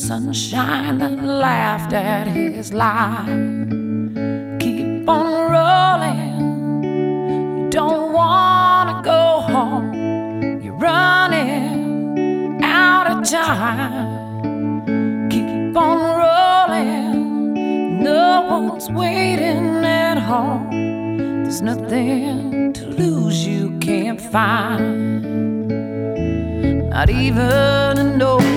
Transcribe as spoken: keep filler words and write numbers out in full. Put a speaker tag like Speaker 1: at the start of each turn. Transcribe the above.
Speaker 1: sunshine and laughed at his lie. Keep on rolling, you don't wanna go home, you're running out of time. Keep on rolling, no one's waiting at home. There's nothing to lose you can't find, not even an old